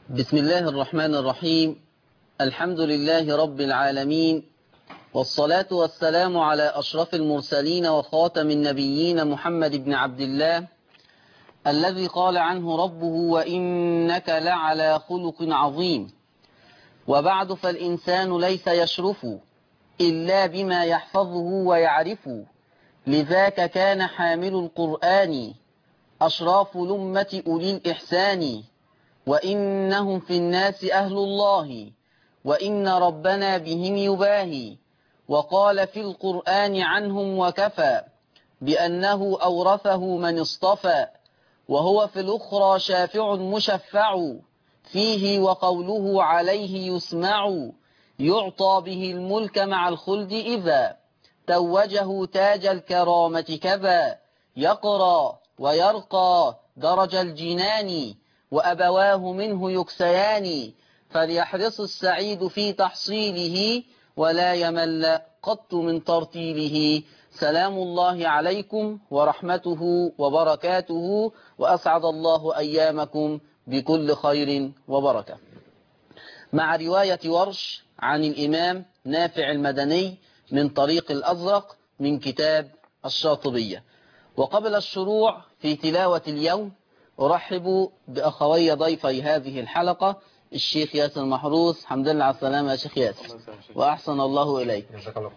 بسم الله الرحمن الرحيم. الحمد لله رب العالمين، والصلاة والسلام على أشرف المرسلين وخاتم النبيين محمد بن عبد الله، الذي قال عنه ربه: وإنك لعلى خلق عظيم. وبعد، فالإنسان ليس يشرف إلا بما يحفظه ويعرف، لذاك كان حامل القرآن أشراف لمة أولي الإحسان، وإنهم في الناس أهل الله، وإن ربنا بهم يباهي. وقال في القرآن عنهم وكفى بأنه أورثه من اصطفى، وهو في الأخرى شافع مشفع، فيه وقوله عليه يسمع، يعطى به الملك مع الخلد إذا توجه تاج الكرامة كذا، يقرى ويرقى درج الجنان، وأبواه منه يكسيان، فليحرص السعيد في تحصيله، ولا يمل قط من ترتيله. سلام الله عليكم ورحمته وبركاته، وأسعد الله أيامكم بكل خير وبركة. مع رواية ورش عن الإمام نافع المدني من طريق الأزرق من كتاب الشاطبية. وقبل الشروع في تلاوة اليوم، أرحب بأخوي ضيفي هذه الحلقة، الشيخ ياسر محروس. الحمد لله على السلامة يا شيخ ياسر، وأحسن الله إليك.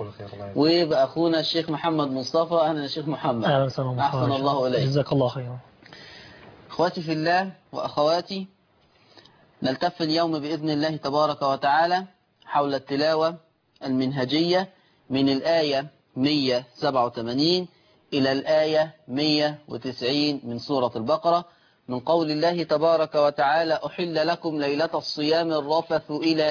وبأخونا الشيخ محمد مصطفى. أهلا يا شيخ محمد. أحسن الله إليك. جزاك الله خيرا. أخواتي في الله وأخواتي، نلتف اليوم بإذن الله تبارك وتعالى حول التلاوة المنهجية من الآية 187 إلى الآية 190 من سورة البقرة، من قول الله تبارك وتعالى: أحل لكم ليلة الصيام الرفث إلى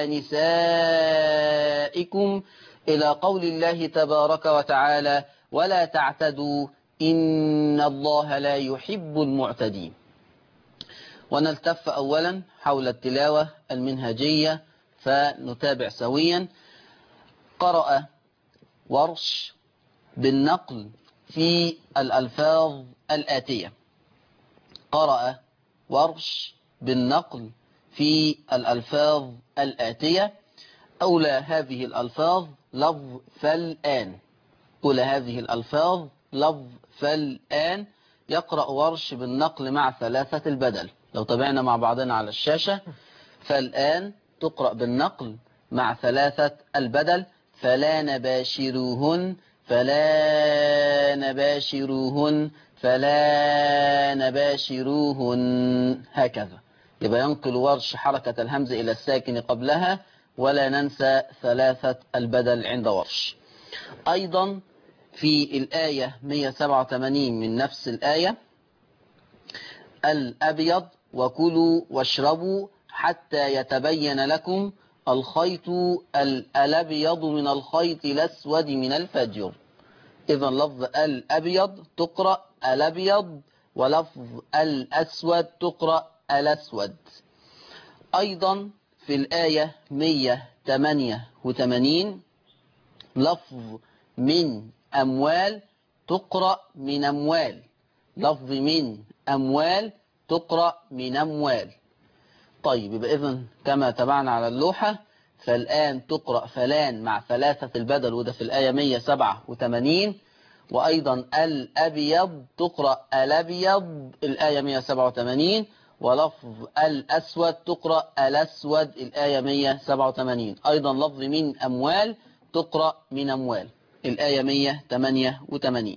نسائكم، إلى قول الله تبارك وتعالى: ولا تعتدوا إن الله لا يحب المعتدين. ونلتف أولا حول التلاوة المنهجية فنتابع سويا. قرأ ورش بالنقل في الألفاظ الآتية. قرأ ورش بالنقل في الألفاظ الآتية. أولى هذه الألفاظ لفظ فالآن. أولى هذه الألفاظ لفظ فالآن. يقرأ ورش بالنقل مع ثلاثة البدل. لو تابعنا مع بعضنا على الشاشة، فالآن تقرأ بالنقل مع ثلاثة البدل: فلا نباشروهن، فلا نباشروهن، فلا نباشروهن، هكذا. يبقى ينقل ورش حركة الهمز إلى الساكن قبلها، ولا ننسى ثلاثة البدل عند ورش. أيضا في الآية 187 من نفس الآية: الأبيض وكلوا واشربوا حتى يتبين لكم الخيط الأبيض من الخيط الأسود من الفجر. إذا لفظ الأبيض تقرأ الأبيض، ولفظ الأسود تقرأ الأسود. أيضا في الآية 188 لفظ من أموال تقرأ من أموال. لفظ من أموال تقرأ من أموال. طيب، يبقى إذن كما تبعنا على اللوحة، فالآن تقرأ فلان مع ثلاثة البدل، وده في الآية 187. وأيضا الأبيض تقرأ الأبيض الآية 187. ولفظ الأسود تقرأ الأسود الآية 187. أيضا لفظ من أموال تقرأ من أموال الآية 188.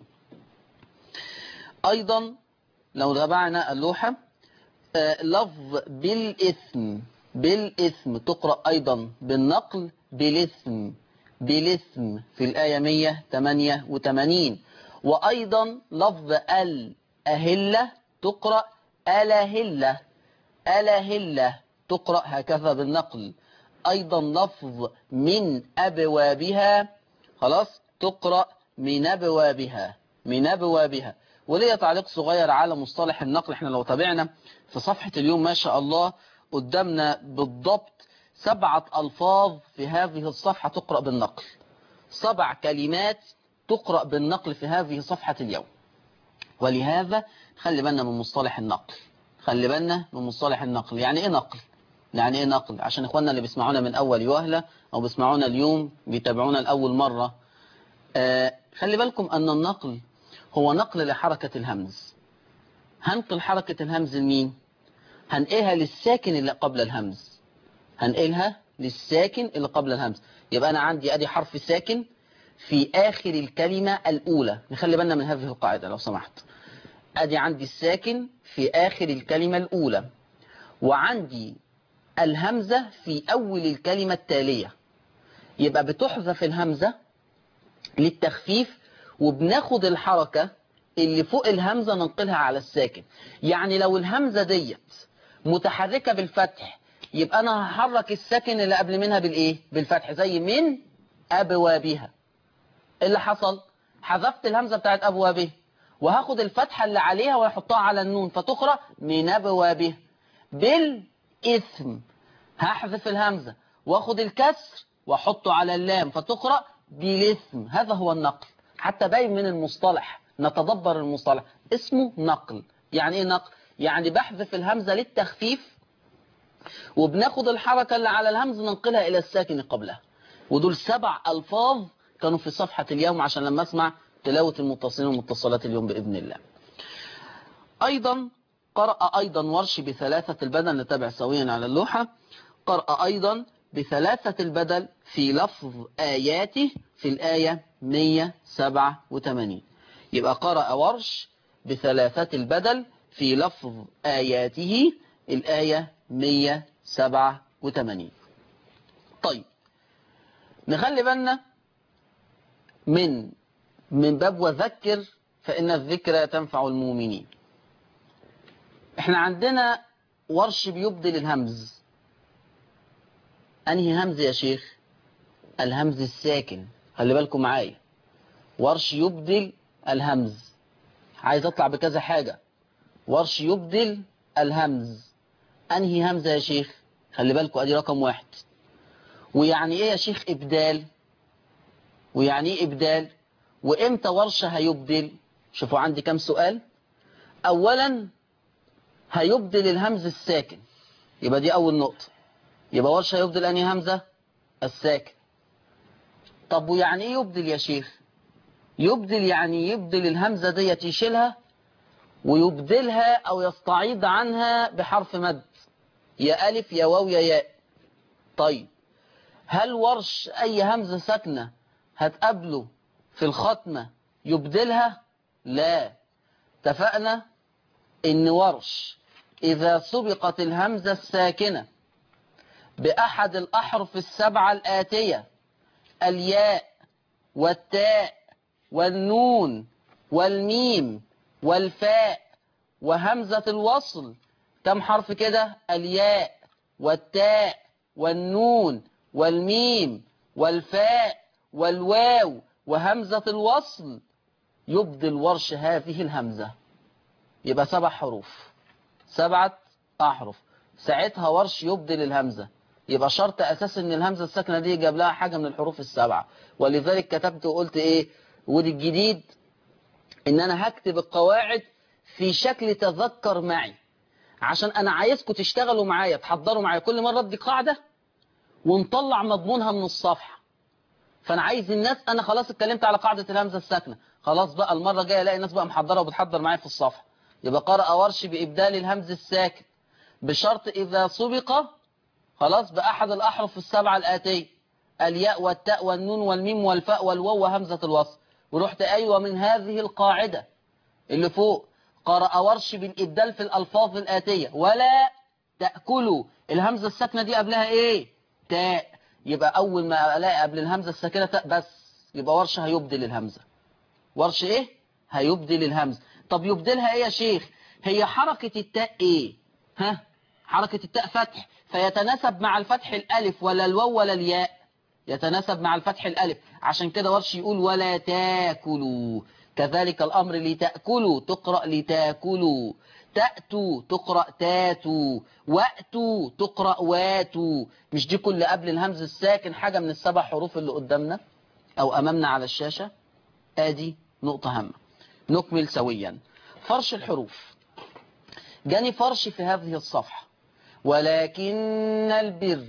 أيضا لو تابعنا اللوحة، لفظ بالإثم. بالإثم تقرأ أيضا بالنقل بالإثم. بالإثم في الآية 188. وأيضا لفظ الأهلة تقرأ الأهلة. الأهلة تقرأ هكذا بالنقل. أيضا لفظ من أبوابها، خلاص، تقرأ من أبوابها. من أبوابها. وليه تعليق صغير على مصطلح النقل. احنا لو تابعنا في صفحة اليوم ما شاء الله قدامنا بالضبط 7 ألفاظ في هذه الصفحة تقرأ بالنقل. 7 كلمات تقرأ بالنقل في هذه صفحة اليوم. ولهذا خلي بالنا من مصطلح النقل. خلي بالنا من مصطلح النقل. يعني ايه نقل؟ يعني ايه نقل؟ عشان اخواننا اللي بيسمعونا من اول وهلة او بيسمعونا اليوم بيتابعونا لاول مرة. خلي بالكم ان النقل هو نقل لحركة الهمز. هنقل حركة الهمز لمين؟ هنقلها للساكن اللي قبل الهمز. هنقلها للساكن اللي قبل الهمز. يبقى انا عندي ادي حرف ساكن في اخر الكلمة الاولى. نخلي بالنا من هذه القاعدة لو سمحت. ادي عندي الساكن في اخر الكلمة الاولى، وعندي الهمزة في اول الكلمة التالية. يبقى بتحذف الهمزة للتخفيف، وبناخد الحركة اللي فوق الهمزة ننقلها على الساكن. يعني لو الهمزة ديت متحركة بالفتح، يبقى انا هحرك الساكن اللي قبل منها بالايه؟ بالفتح. زي من ابوابها. اللي حصل حذفت الهمزة بتاعت ابوابها، وهاخد الفتحة اللي عليها واحطها على النون فتقرأ من ابوابها. بالإثم هحذف الهمزة واخد الكسر واحطه على اللام فتقرأ بالإثم. هذا هو النقل. حتى باين من المصطلح، نتدبر المصطلح، اسمه نقل. يعني ايه نقل؟ يعني بحذف الهمزة للتخفيف، وبناخد الحركة اللي على الهمزة ننقلها إلى الساكن قبلها. ودول 7 ألفاظ كانوا في صفحة اليوم عشان لما أسمع تلاوة المتصلين والمتصلات اليوم بإذن الله. أيضا قرأ أيضا ورش بثلاثة البدل. نتابع سويا على اللوحة. قرأ أيضا بثلاثة البدل في لفظ آياته في الآية 187. يبقى قرأ ورش بثلاثة البدل في لفظ آياته الآية 187. طيب نخلي بالنا من باب وذكر فإن الذكرى تنفع المؤمنين. احنا عندنا ورش بيبدل الهمز. انهي همز يا شيخ؟ الهمز الساكن. خلي بالكم معايا، ورش يبدل الهمز. عايز اطلع بكذا حاجة. ورش يبدل الهمز. انهي همزة يا شيخ؟ خلي بالكم ادي رقم 1. ويعني ايه يا شيخ ابدال؟ ويعني ايه ابدال؟ وامتى ورش هيبدل؟ شوفوا عندي كم سؤال. اولا هيبدل الهمز الساكن، يبقى دي اول نقطة. يبقى ورش هيبدل انهي همزة؟ الساكن. طب ويعني ايه يبدل يا شيخ؟ يبدل يعني يبدل الهمزة ديت، يشيلها ويبدلها او يستعيض عنها بحرف مد، يا الف يا واو يا ياء. طيب هل ورش اي همزة ساكنة هتقابله في الختمة يبدلها؟ لا. اتفقنا ان ورش اذا سبقت الهمزة الساكنة بأحد الأحرف السبعة الآتية، الياء والتاء والنون والميم والفاء وهمزة الوصل. كم حرف كده؟ الياء والتاء والنون والميم والفاء والواو وهمزة الوصل. يبدل ورش هذه الهمزة. يبقى 7 حروف، 7 أحرف. ساعتها ورش يبدل الهمزة. يبقى شرط أساس ان الهمزة الساكنة دي جاب لها حاجة من الحروف ال7. ولذلك كتبت وقلت ايه؟ ودي الجديد ان انا هكتب القواعد في شكل تذكر معي، عشان انا عايزكم تشتغلوا معايا، تحضروا معايا كل مرة ادي قاعدة ونطلع مضمونها من الصفحة. فانا عايز الناس، انا خلاص اتكلمت على قاعدة الهمزة الساكنة، خلاص بقى المرة الجاية الاقي الناس بقى محضرة وبتحضر معايا في الصفحة. يبقى قرأ ورش بإبدال الهمز الساكن بشرط إذا سبق خلاص بأحد الأحرف السبعة الآتية، الياء والتاء والنون والميم والفاء والواو وهمزة الوصل. ورحت أيوة من هذه القاعدة اللي فوق. قرأ ورش بالإبدال في الألفاظ الآتية: ولا تأكلوا. الهمزة الساكنة دي قبلها إيه؟ تاء. يبقى أول ما ألاقي قبل الهمزة الساكنة تاء بس، يبقى ورش هيبدل الهمزة. ورش إيه؟ هيبدل الهمزة. طب يبدلها إيه يا شيخ؟ هي حركة التاء إيه؟ ها؟ حركة التاء فتح، فيتناسب مع الفتح الألف ولا الواو ولا الياء؟ يتناسب مع الفتح الألف. عشان كده ورش يقول ولا تاكلوا. كذلك الأمر لتأكلوا تقرأ لتاكلوا، تأتوا تقرأ تاتوا، وأتوا تقرأ واتوا. مش دي كل قبل الهمز الساكن حاجة من ال7 حروف اللي قدامنا أو أمامنا على الشاشة؟ آدي نقطة هامة. نكمل سويا. فرش الحروف. جاني فرش في هذه الصفحة ولكن البر،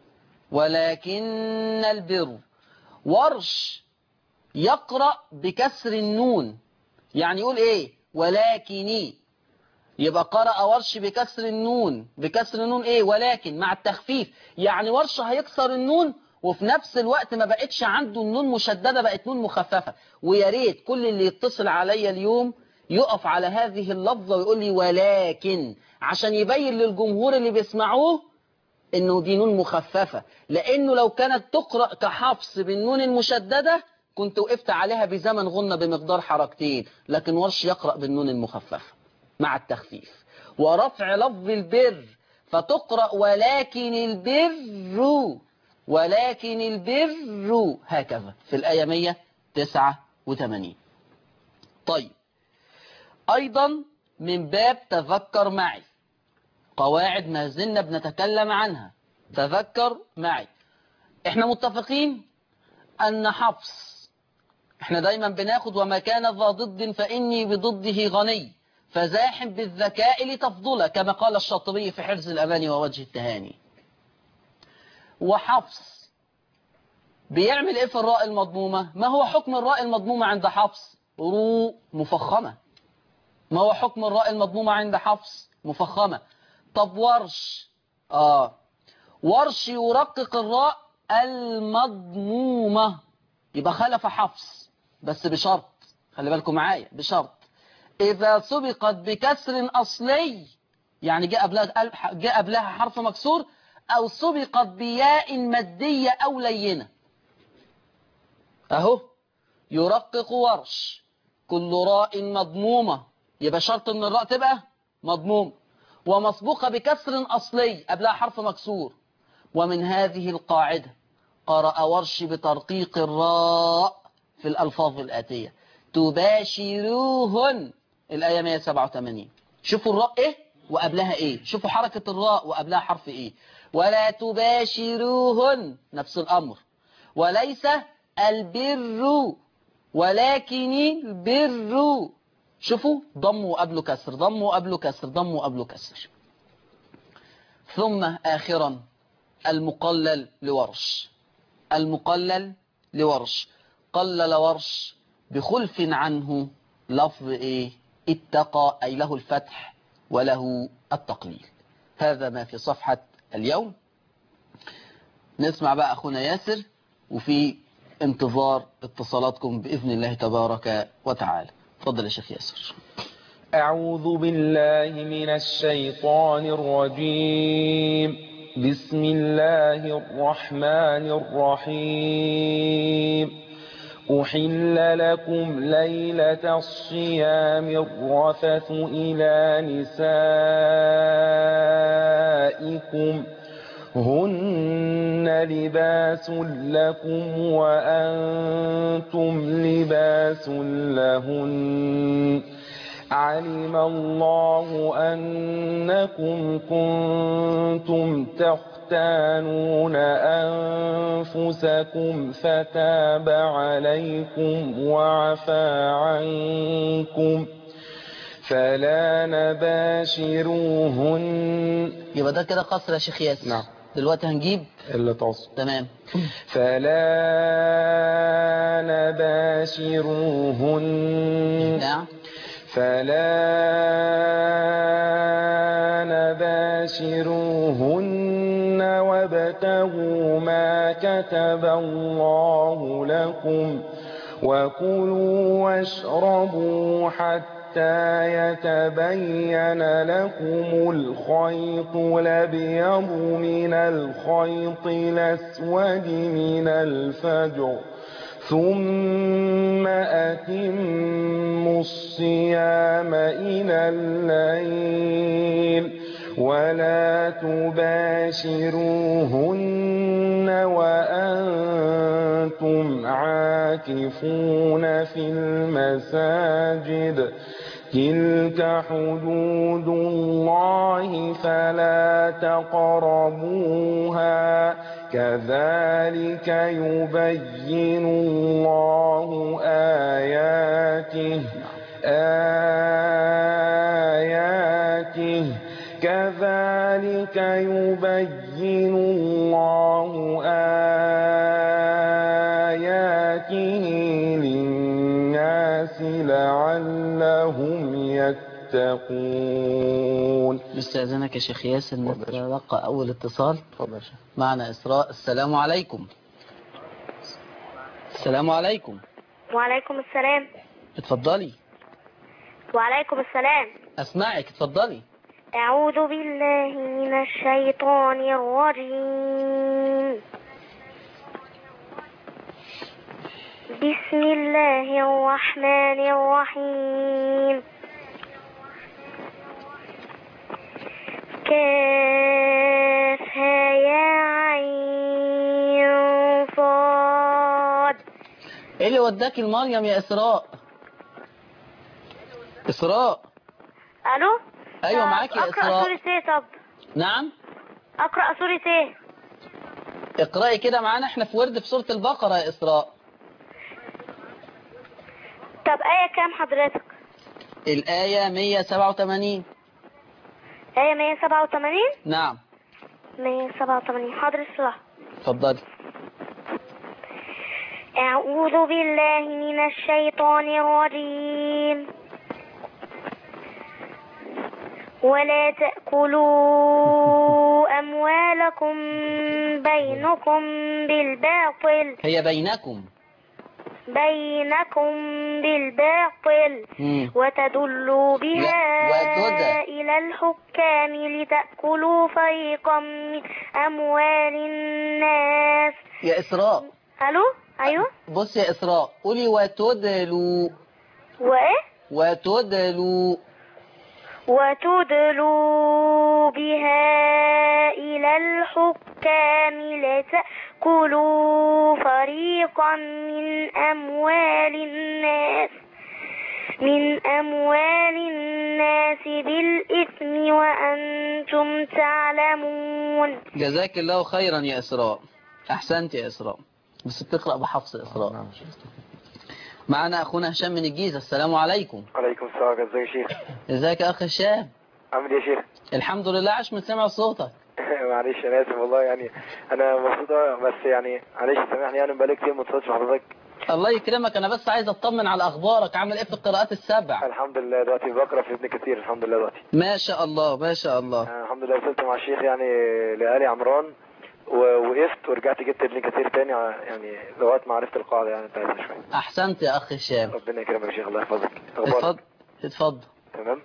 ولكن البر. ورش يقرأ بكسر النون، يعني يقول ايه؟ ولكني. يبقى قرأ ورش بكسر النون، بكسر النون ايه؟ ولكن، مع التخفيف. يعني ورش هيكسر النون وفي نفس الوقت ما بقتش عنده النون مشددة، بقت نون مخففة. ويا ريت كل اللي يتصل عليا اليوم يقف على هذه اللفظة ويقول لي ولكن، عشان يبين للجمهور اللي بيسمعوه انه دي نون مخففة. لانه لو كانت تقرأ كحفص بالنون المشددة كنت وقفت عليها بزمن غنة بمقدار حركتين، لكن ورش يقرأ بالنون المخففة مع التخفيف. ورفع لفظ البر فتقرأ ولكن البر، ولكن البر، هكذا في الآية 189. طيب، أيضا من باب تذكر معي، قواعد ما زلنا بنتكلم عنها، تذكر معي. احنا متفقين أن حفص، احنا دايما بناخد وما كان ذا ضد فإني بضده غني فزاحم بالذكاء لتفضله، كما قال الشاطبي في حرز الأماني ووجه التهاني. وحفص بيعمل ايه في الراء المضمومة؟ ما هو حكم الراء المضمومة عند حفص؟ رو مفخمة. ما هو حكم الراء المضمومة عند حفص؟ مفخمة. طب ورش، ورش يرقق الراء المضمومة، يبقى خلف حفص، بس بشرط، خلي بالكم معايا، بشرط إذا سبقت بكسر أصلي، يعني جاء قبلها حرف مكسور، أو سبقت بياء مادية أو لينة. أهو يرقق ورش كل راء مضمومة، يبقى شرط إن الراء تبقى مضمومة ومسبوقة بكسر أصلي قبلها حرف مكسور. ومن هذه القاعدة قرأ ورش بترقيق الراء في الألفاظ الآتية: تباشروهن، الآية 187. شوفوا الراء إيه وقبلها إيه، شوفوا حركة الراء وقبلها حرف إيه. ولا تباشروهن، نفس الأمر. وليس البر ولكن البر، شوفوا ضم وقبله كسر، ضم وقبله كسر، ضم وقبله كسر. ثم آخرا المقلل لورش، المقلل لورش قلل ورش بخلف عنه لفظ ايه؟ اتقى، اي له الفتح وله التقليل. هذا ما في صفحة اليوم. نسمع بقى اخونا ياسر، وفي انتظار اتصالاتكم بإذن الله تبارك وتعالى. تفضل يا شيخ ياسر. أعوذ بالله من الشيطان الرجيم. بسم الله الرحمن الرحيم. أحل لكم ليلة الصيام الرفث إلى نسائكم هن لباس لكم وأنتم لباس لهن علم الله أنكم كنتم تختانون أنفسكم فتاب عليكم وعفى عنكم فلا نباشروهن. يبقى ده كده قصر يا شيخ ياسر. نعم. دلوقتي هنجيب اللي توصل. تمام. فلا نباشروهن. نعم. فلا نباشروهن وابتغوا ما كتب الله لكم وكلوا واشربوا حتى يتبين لكم الخيط الأبيض من الخيط الأسود من الفجر ثم أتموا الصيام إلى الليل ولا تباشروهن وأنتم عاكفون في المساجد تلك حدود الله فلا تقربوها كذلك يبين الله آياته كذلك يبين الله آياته للناس لعلهم يتقون. نستأذنك يا شيخ ياسر نتلقى أول اتصال. معنا إسراء. السلام عليكم. السلام عليكم. وعليكم السلام. اتفضلي. وعليكم السلام. أسمعك، اتفضلي. أعوذ بالله من الشيطان الرجيم. بسم الله الرحمن الرحيم. كافها يا عين صاد. ايه اللي وداك المريم يا إسراء؟ إسراء. ألو. أيوة معاك يا أقرأ إسراء. سورة إيه؟ طب نعم. أقرأ سورة إيه؟ اقرأي كده معانا، احنا في ورد في سورة البقرة يا إسراء. طب آية كام حضرتك؟ الآية 187. آية 187. نعم 187. حاضر الصلاة. اتفضلي. أعوذ بالله من الشيطان الرجيم. ولا تأكلوا أموالكم بينكم بالباطل. هي بينكم بالباطل وتدلوا بها إلى الحكام لتأكلوا فريقا من أموال الناس. يا إسراء. ألو. أيوه. بص يا إسراء، قولي وتدلوا. وإيه؟ وتدلوا بها إلى الحكام لتأكلوا فريقا من أموال الناس بالإثم وأنتم تعلمون. جزاك الله خيرا يا إسراء، أحسنت يا إسراء، بس بتقرأ بحفص إسراء. معنا أخونا هشام من الجيزة. السلام عليكم. عليكم السلام. ازيك يا شيخ؟ ازيك يا أخ هشام؟ عامل ايه يا شيخ؟ الحمد لله، عاش من سمع صوتك. معلش انا اسف والله، يعني انا مبسوط بس يعني معلش سامحني، يعني بقالي كتير ما اتصلتش بحضرتك. الله يكرمك، أنا بس عايز أطمن على أخبارك، عامل إيه في القراءات السبع؟ الحمد لله دلوقتي بقرا في ابن كتير الحمد لله دلوقتي. ما شاء الله ما شاء الله. الحمد لله وصلت مع الشيخ يعني لآل عمران ووقفت ورجعت جبت ابن كتير تاني، يعني لغايه ما عرفت القاعده يعني بتاعتها شويه. أحسنت يا أخ هشام. ربنا يكرمك يا شيخ، الله يحفظك. اتفضل. تمام.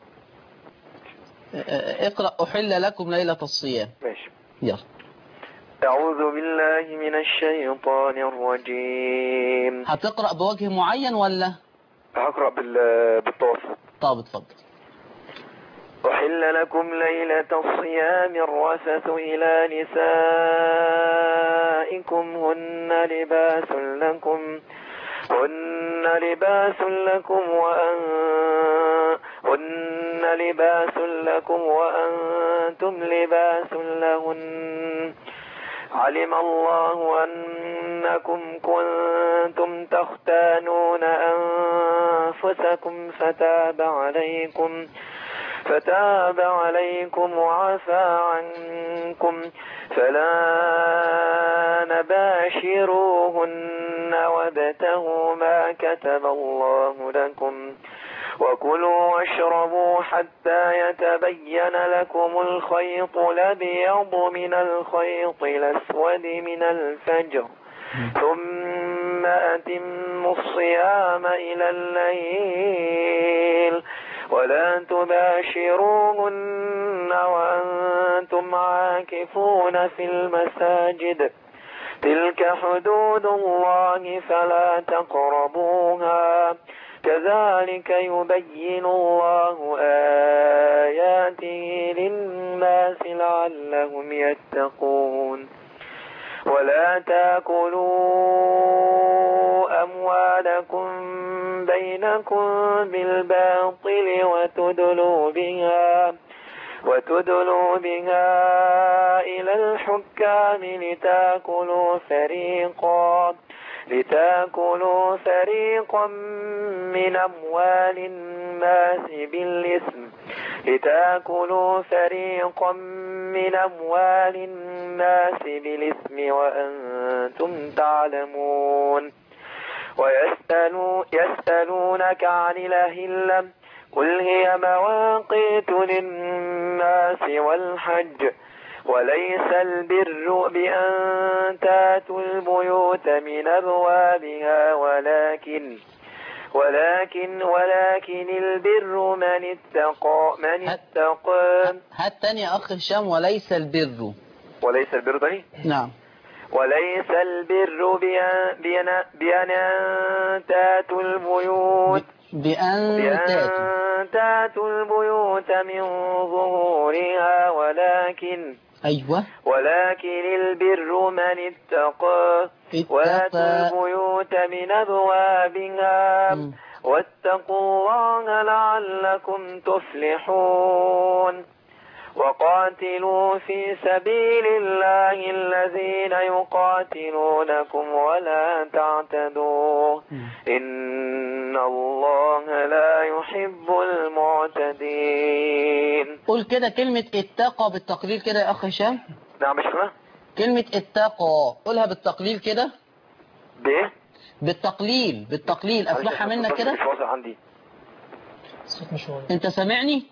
اقرأ أحل لكم ليلة الصيام. ماشي يلا. أعوذ بالله من الشيطان الرجيم. هتقرأ بوجه معين ولا؟ هقرأ بالطاس. طب اتفضل. أحل لكم ليلة الصيام الرفث إلى نسائكم هن لباس لكم وأنتم لباس لهن. علم الله أنكم كنتم تختانون أنفسكم فتاب عليكم وعفى عنكم فلا نباشروهن وابتغوا ما كتب الله لكم وكلوا واشربوا حتى يتبين لكم الخيط الأبيض من الخيط الأسود من الفجر ثم أتموا الصيام إلى الليل ولا تباشروهن وأنتم عاكفون في المساجد تلك حدود الله فلا تقربوها كذلك يبين الله آياته للناس لعلهم يتقون. ولا تأكلوا أموالكم بينكم بالباطل وتدلوا بها إلى الحكام لتأكلوا فريقا من أموال الناس بالإثم لتأكلوا فريقا من أموال الناس بالإثم وأنتم تعلمون يسألونك عن الأهلة قل هي مواقيت للناس والحج وليس البر بأن تاتوا البيوت من أبوابها ولكن البر من اتقى هات تاني يا أخ هشام. وليس البر تاني نعم. وليس البر بأن تاتوا البيوت بأن تاتوا البيوت من ظهورها ولكن البر من اتقى واتوا البيوت من أبوابها واتقوا الله لعلكم تفلحون وقاتلوا في سبيل الله الذين يقاتلونكم ولا تعتدوا إن الله لا يحب المعتدين. قول كده كلمة اتقى بالتقليل كده يا أخ هشام. نعم مش كده. كلمة اتقى قولها بالتقليل كده. بإيه؟ بالتقليل أسمعها منك كده. مش واضح عندي. أنت سامعني؟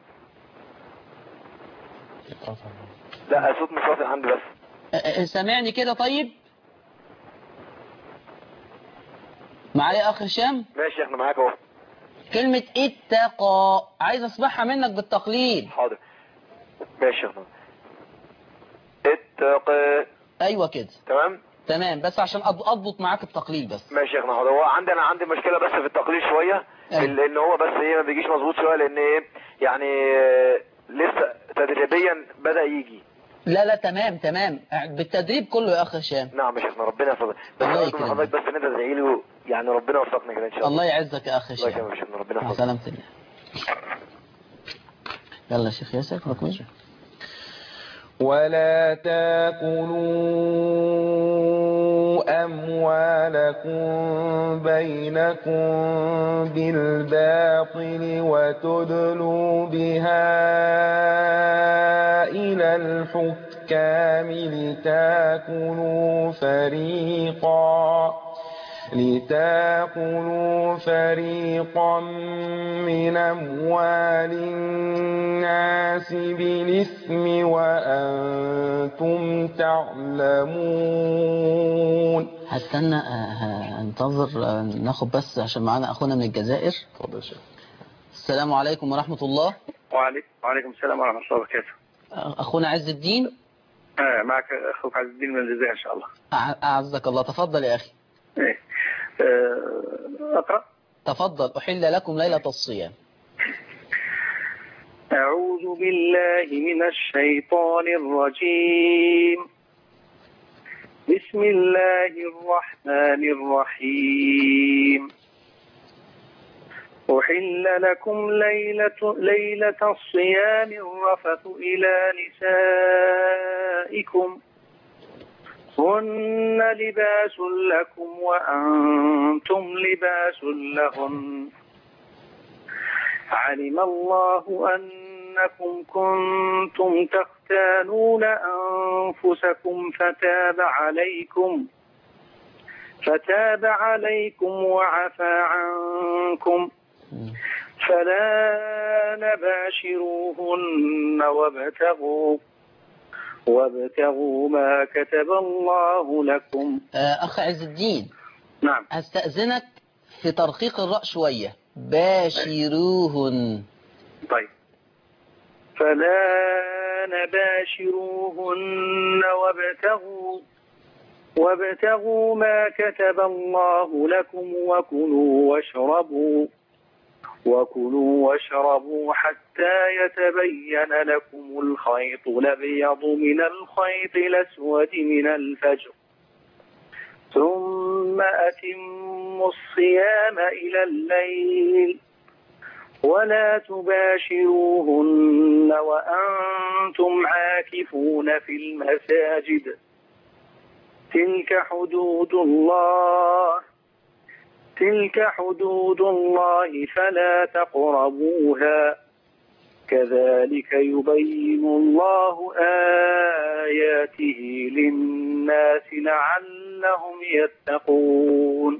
لا الصوت مش واضح عندي بس. سامعني كده طيب؟ معايا يا أخ هشام؟ ماشي احنا معاك اهو. كلمة اتقى عايز أسمعها منك بالتقليل. حاضر ماشي احنا. اتقى. أيوة كده. تمام بس عشان أضبط معاك التقليل بس. ماشي احنا. حاضر. هو عندي مشكلة بس في التقليل شوية. لأن هو بس ايه ما بيجيش مظبوط شوية لأن ايه يعني لسه تدريبيا بدأ يجي. لا تمام بالتدريب كله يا أخ هشام. نعم مش احنا ربنا يفضل. الله يكرمك. حضرتك بس ان انت تدعي لي يعني ربنا يوفقنا كده ان شاء الله. الله يعزك يا أخ هشام. الله يكرمك. ربنا يفضل. سلامة الله. يلا يا شيخ ياسر ركمش. ولا تاكلوا أموالكم بينكم بالباطل وتدلوا بها إلى الحكام لتاكلوا فريقا من أموال الناس بالإثم وأنتم تعلمون. هستنى انتظر ناخد بس عشان معانا أخونا من الجزائر. اتفضل يا شيخ. السلام عليكم ورحمة الله. وعليكم السلام ورحمة الله وبركاته. أخونا عز الدين. معك أخوك عز الدين من الجزائر إن شاء الله. أعزك الله. تفضل يا أخي. أقرأ. تفضل. أحل لكم ليلة الصيام. أعوذ بالله من الشيطان الرجيم. بسم الله الرحمن الرحيم. أحل لكم ليلة الصيام الرفث إلى نسائكم هن لباس لكم وأنتم لباس لهن علم الله أنكم كنتم تختانون أنفسكم فتاب عليكم وعفى عنكم فلا نباشروهن وابتغوا ما كتب الله لكم. أخ عز الدين. نعم. أستأذنك في ترقيق الراء شوية. باشروهن. طيب. فلا نباشروهن وابتغوا ما كتب الله لكم وكلوا واشربوا حتى يتبين لكم الخيط الأبيض من الخيط الأسود من الفجر ثم أتموا الصيام إلى الليل ولا تباشروهن وأنتم عاكفون في المساجد تلك حدود الله فلا تقربوها كذلك يبين الله آياته للناس لعلهم يتقون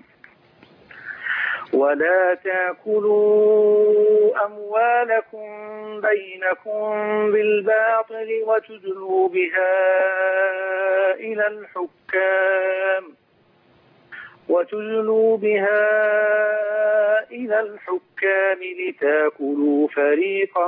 ولا تأكلوا أموالكم بينكم بالباطل وتدلوا بها إلى الحكام لتأكلوا فريقا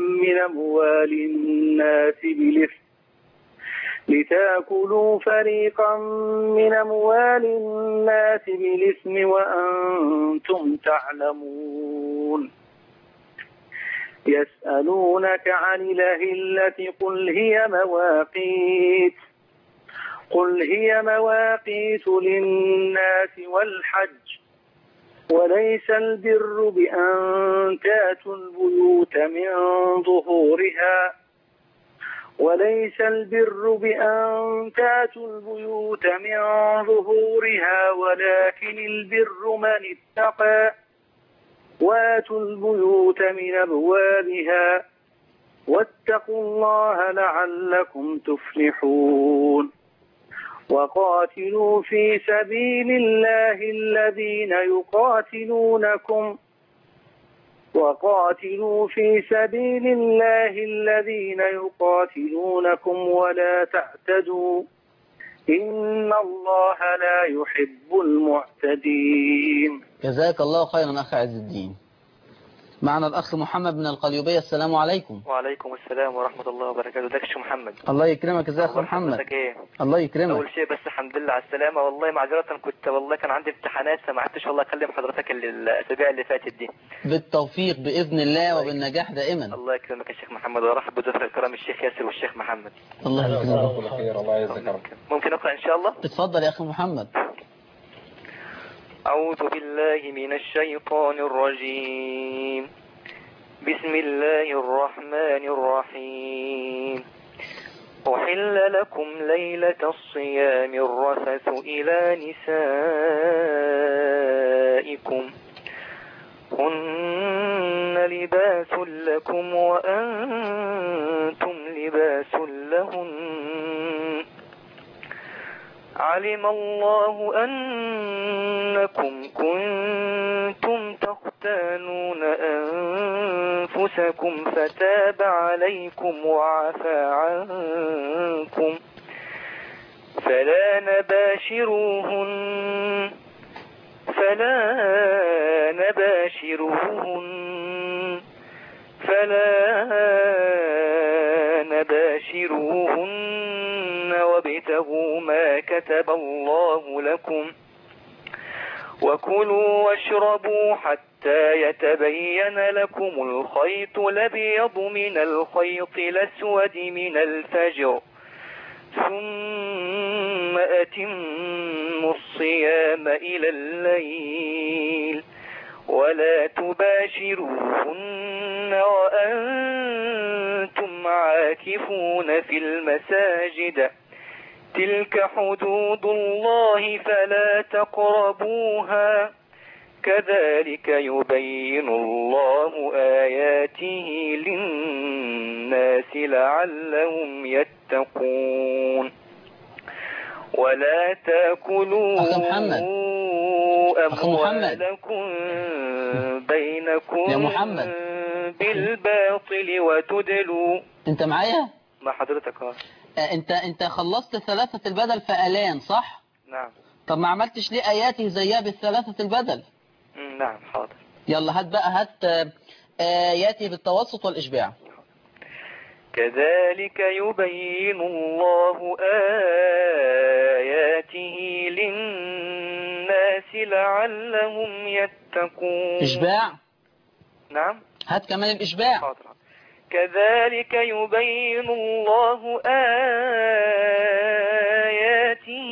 من أموال الناس بالإثم وأنتم تعلمون يسألونك عن الأهلة قل هي مواقيت للناس والحج وليس البر بأن تأتوا البيوت من ظهورها ولكن البر من اتقى واتوا البيوت من أبوابها واتقوا الله لعلكم تفلحون وقاتلوا في سبيل الله الذين يقاتلونكم ولا تعتدوا إن الله لا يحب المعتدين. جزاك الله خيرا أخي عز الدين. معنا الأخ محمد من القليوبية. السلام عليكم. وعليكم السلام ورحمة الله وبركاته. ازيك يا شيخ محمد؟ الله يكرمك. ازيك يا أخ محمد؟ ايه؟ الله يكرمك. أول شيء بس الحمد لله على السلامة. والله معذرة كان عندي امتحانات فما عرفتش والله أكلم حضرتك الأسابيع اللي فاتت دي. بالتوفيق بإذن الله وبالنجاح دائما. الله يكرمك يا شيخ محمد وأرحب بضيوفك الكرام الشيخ ياسر والشيخ محمد. الله يكرمك. الله يجزاك. ممكن أقرأ إن شاء الله؟ اتفضل يا أخي محمد. أعوذ بالله من الشيطان الرجيم. بسم الله الرحمن الرحيم. أحل لكم ليلة الصيام الرفث إلى نسائكم هن لباس لكم وأنتم لباس لهن علم الله أنكم كنتم تختانون أنفسكم فتاب عليكم وعفى عنكم فلا نباشروهن وابتغوا ما كتب الله لكم وكلوا واشربوا حتى يتبين لكم الخيط الأبيض من الخيط الأسود من الفجر ثم أتموا الصيام إلى الليل ولا تباشروهن وأنتم عاكفون في المساجد تلك حدود الله فلا تقربوها كذلك يبين الله آياته للناس لعلهم يتقون ولا تأكلوا أموالكم بينكم يا محمد بالباطل وتدلوا. انت معايا؟ مع حضرتك. انت خلصت ثلاثة البدل فآلان صح؟ نعم. طب ما عملتش ليه آياته زيها بالثلاثة البدل؟ نعم حاضر. يلا هات آياته بالتوسط والإشباع. كذلك يبين الله آياته للناس لعلهم يتقون. إشباع. نعم. هات كمان الإشباع. حاضر. كذلك يبين الله آياته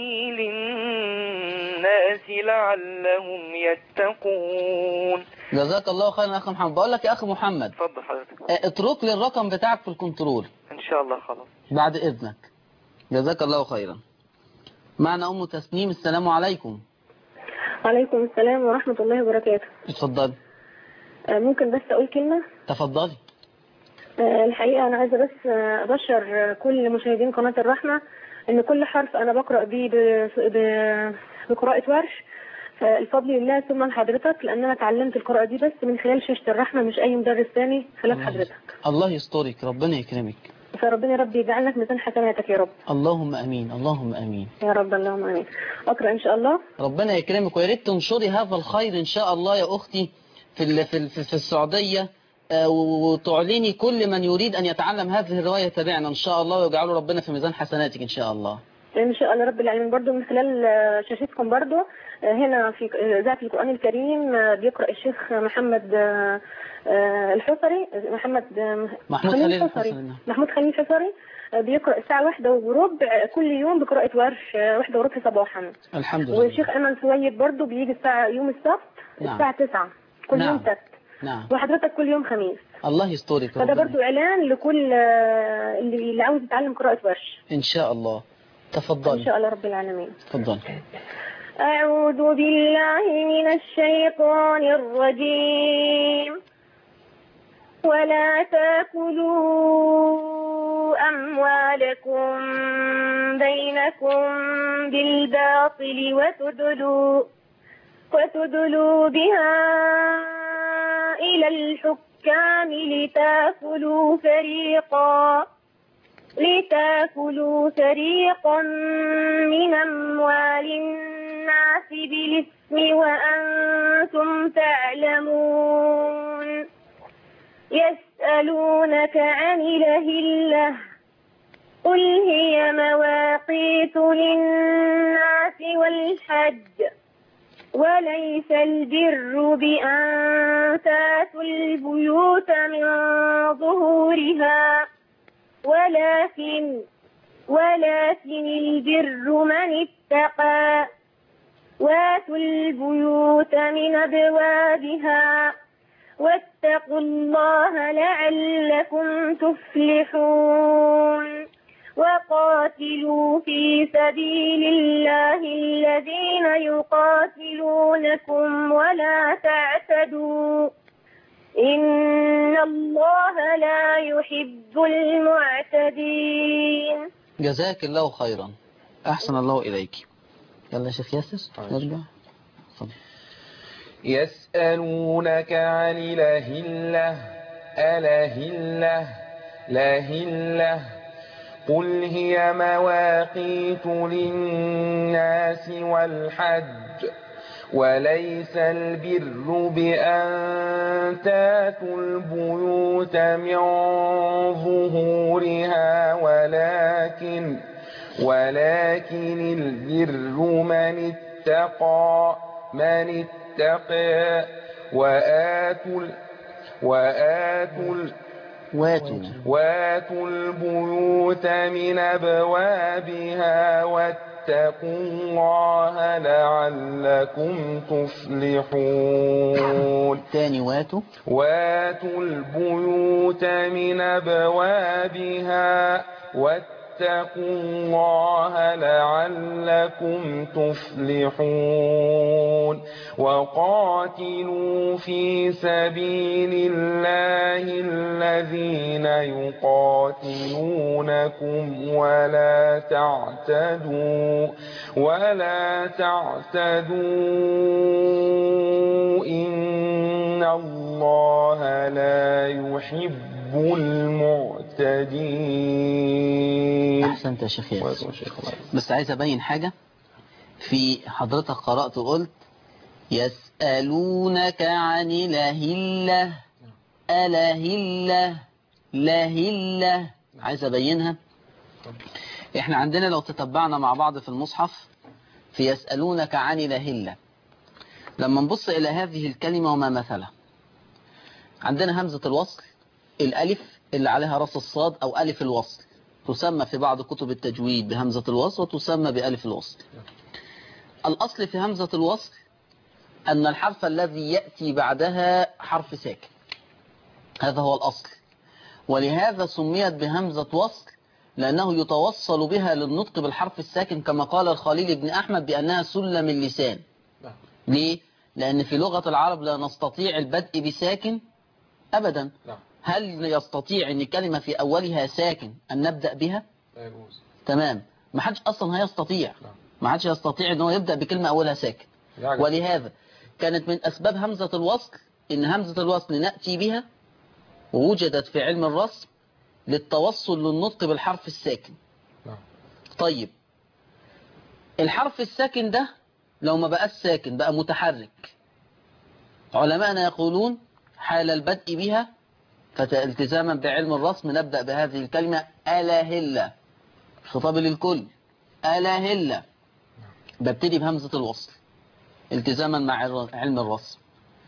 للناس لعلهم يتقون. جزاك الله خيرا أخي محمد. بقول لك يا أخي محمد اتفضل حضرتك. اترك لي الرقم بتاعك في الكنترول إن شاء الله. خلاص بعد إذنك. جزاك الله خيرا. معنا أم تسنيم. السلام عليكم. وعليكم السلام ورحمة الله وبركاته. اتفضلي. ممكن بس أقول كلمة؟ تفضلي. الحقيقة أنا عايزة بس أبشر كل مشاهدين قناة الرحمة إن كل حرف أنا بقرأ بيه بقراءة ورش الفضل لله ثم لحضرتك، لأن أنا اتعلمت القراءة دي بس من خلال شاشة الرحمة، مش أي مدرس تاني خلاف حضرتك. الله يسترك، ربنا يكرمك. فربنا يا رب يجعلنا في ميزان حسناتك يا رب. اللهم امين، اللهم امين يا رب، اللهم امين. اقرا ان شاء الله. ربنا يكرمك، ويا ريت تنشري هذا الخير ان شاء الله يا اختي في السعوديه، وتعلني كل من يريد ان يتعلم هذه الروايه تابعنا ان شاء الله، ويجعله ربنا في ميزان حسناتك ان شاء الله. ان شاء الله رب العالمين. برضو من خلال شاشتكم برضو هنا في اذاعه القران الكريم بيقرا الشيخ محمد الحصري، محمود خليل الحصري بيقرأ الساعة 1:15 كل يوم بقراءة ورش 1:15 صباحا. الحمد لله. والشيخ أمل سويد برضو بيجي الساعة يوم السبت الساعة 9 كل يوم سبت. نعم. وحضرتك كل يوم خميس. الله يسترك. فده برضو إعلان لكل اللي عاوز يتعلم قراءة ورش. إن شاء الله. تفضل. إن شاء الله رب العالمين. تفضل. أعوذ بالله من الشيطان الرجيم. ولا تأكلوا أموالكم بينكم بالباطل وتدلوا بها إلى الحكام لتأكلوا فريقا من أموال الناس بالإثم وأنتم تعلمون. يسألونك عن الأهلة قل هي مواقيت للناس والحج وليس البر بأن تأتوا البيوت من ظهورها ولكن البر من اتقى واتوا البيوت من أبوابها واتقوا الله لعلكم تفلحون. وقاتلوا في سبيل الله الذين يقاتلونكم ولا تعتدوا إن الله لا يحب المعتدين. جزاك الله خيرا، أحسن الله إليك. يلا يا شيخ ياسر نرجع. يسألونك عن الأهلة الأهلة قل هي مواقيت للناس والحج وليس البر بأن تاتوا البيوت من ظهورها ولكن البر من اتقى واتوا البيوت من أبوابها واتقوا الله لعلكم تفلحون. تاني واتوا البيوت من أبوابها واتقوا الله لعلكم تفلحون. وقاتلوا في سبيل الله الذين يقاتلونكم ولا تعتدوا إن الله لا يحب المعتدين. أحسنت يا شيخ ياسر. بس عايز أبين حاجة. في حضرتك قرأت وقلت يسألونك عن الأهلة لهلة. عايز أبينها. إحنا عندنا لو تتبعنا مع بعض في المصحف في يسألونك عن الأهلة، لما نبص إلى هذه الكلمة وما مثلها، عندنا همزة الوصل الألف اللي عليها راس الصاد أو ألف الوصل، تسمى في بعض كتب التجويد بهمزة الوصل وتسمى بألف الوصل. الأصل في همزة الوصل أن الحرف الذي يأتي بعدها حرف ساكن، هذا هو الأصل، ولهذا سميت بهمزة وصل لأنه يتوصل بها للنطق بالحرف الساكن كما قال الخليل بن أحمد بأنها سلم اللسان. ليه؟ لأن في لغة العرب لا نستطيع البدء بساكن أبدا. هل يستطيع أن كلمة في أولها ساكن أن نبدأ بها؟ لا يجوز. تمام. ما حدش أصلا هيستطيع، ما حدش يستطيع أنه يبدأ بكلمة أولها ساكن. ولهذا كانت من أسباب همزة الوصل إن همزة الوصل نأتي بها ووجدت في علم الرسم للتوصل للنطق بالحرف الساكن. طيب الحرف الساكن ده لو ما بقاش ساكن بقى متحرك، علماءنا يقولون حال البدء بها فالتزاما بعلم الرسم نبدأ بهذه الكلمة ألاهلة، خطاب للكل ألاهلة، ببتدي بهمزة الوصل التزاما مع علم الرسم.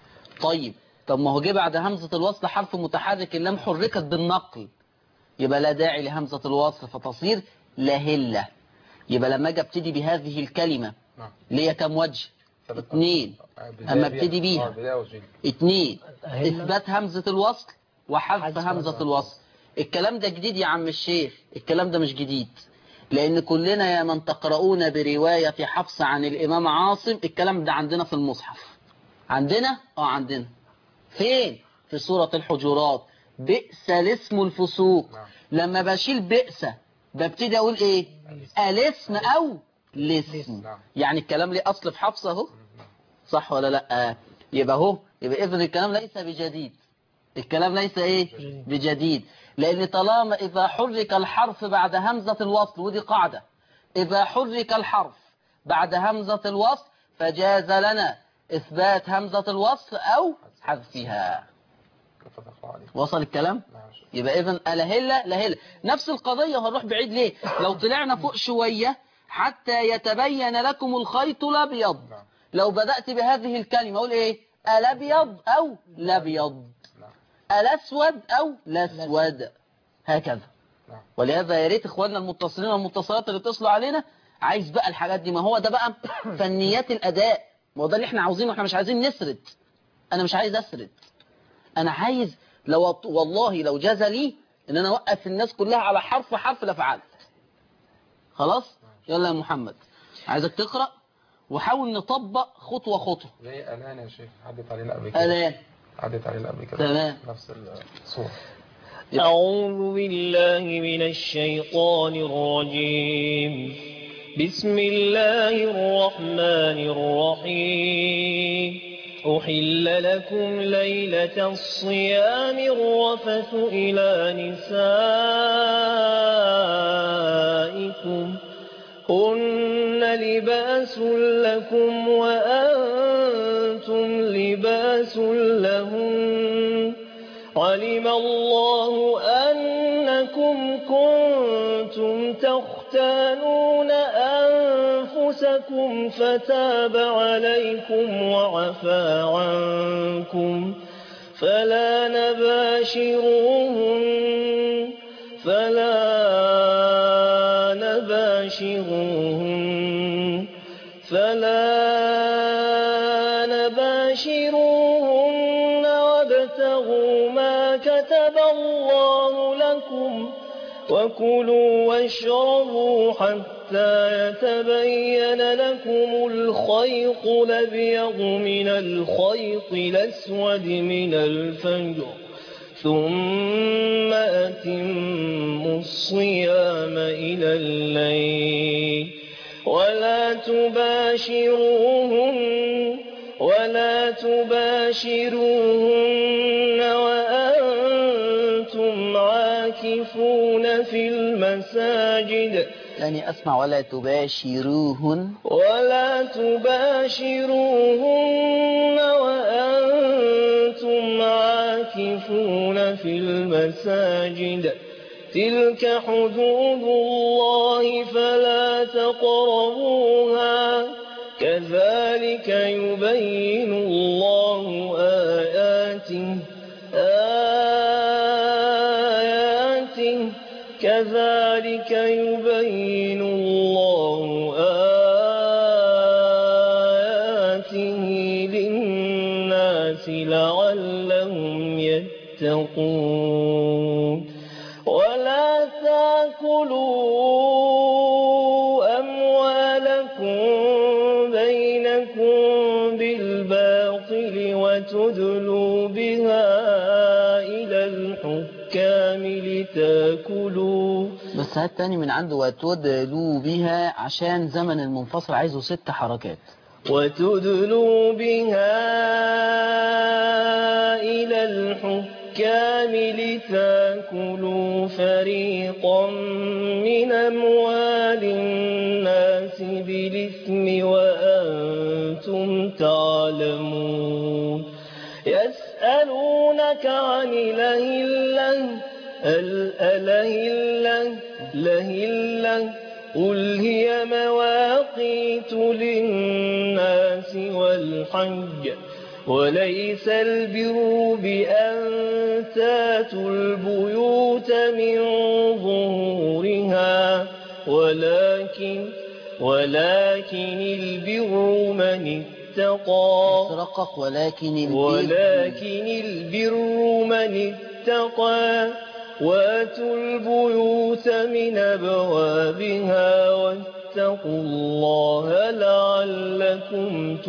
طب ما هو جه بعد همزة الوصل حرف متحرك، اللام حركت بالنقل، يبقى لا داعي لهمزة الوصل فتصير لاهلة. يبقى لما اجي ابتدي بهذه الكلمة ليا كم وجه؟ 2. اما ابتدي بيها 2 اثبات همزة الوصل وحذف همزة الوصل. الكلام ده جديد يا عم الشيخ؟ الكلام ده مش جديد، لان كلنا يا من تقرؤون برواية حفص عن الامام عاصم الكلام ده عندنا في المصحف. عندنا عندنا فين؟ في سورة الحجرات، بئس الاسم الفسوق. لما بشيل بئس ببتدي اقول ايه؟ الاسم او الاسم. يعني الكلام ليه اصل في حفص اهو، صح ولا لا؟ يبقى اذن الكلام ليس بجديد، الكلام ليس ايه بجديد، لان طالما اذا حرك الحرف بعد همزة الوصل، ودي قاعدة، اذا حرك الحرف بعد همزة الوصل فجاز لنا اثبات همزة الوصل او حذفها. وصل الكلام؟ يبقى اذن ألهلة لهلة نفس القضية. وهنروح بعيد ليه؟ لو طلعنا فوق شوية حتى يتبين لكم الخيط الابيض، لو بدأت بهذه الكلمة اقول ايه؟ الابيض او لابيض، الاسود او لاسود، هكذا. ولهذا يا ريت اخواننا المتصلين والمتصلات اللي اتصلوا علينا، عايز بقى الحاجات دي، ما هو ده بقى فنيات الاداء، ما هو ده اللي احنا عاوزينه. احنا مش عايزين نسرد، انا مش عايز اسرد، انا عايز والله لو جاز لي ان انا اوقف الناس كلها على حرف حرف لفعلت. خلاص يلا يا محمد، عايزك تقرأ وحاول نطبق خطوة خطوة. زي الان يا شيخ عدت علينا قبل كده. الان عدت علينا قبل كده. تمام. نفس الصورة. أعوذ بالله من الشيطان الرجيم. بسم الله الرحمن الرحيم. أحل لكم ليلة الصيام الرفث إلى نسائكم هن لباس لكم وأنتم لباس لهم. علم الله أنكم كنتم تختانون أنفسكم فتاب عليكم وعفى عنكم فلا نباشروهن وابتغوا ما كتب الله لكم وكلوا واشربوا حتى يتبين لكم الخيط الأبيض من الخيط الأسود من الفجر ثم أتموا الصيام إلى الليل ولا تباشروهن وأنتم عاكفون في المساجد. يعني أسمع ولا تباشروهن وأنتم عاكفون في المساجد تلك حدود الله فلا تقربوها كذلك يبين الله آياته للناس لعلهم يتقون. ولا تأكلوا هات تاني من عنده وتدلوا بها عشان زمن المنفصل عايزه 6 حركات. وتدلوا بها إلى الحكام لتاكلوا فريقا من أموال الناس بالإثم وأنتم تعلمون. يسألونك عن الأهلة قل هي مواقيت للناس والحج وليس البر بأن تاتوا البيوت من ظهورها ولكن البر من اتقى ولكن البر من اتقى واتوا البيوت من أبوابها واتقوا الله لعلكم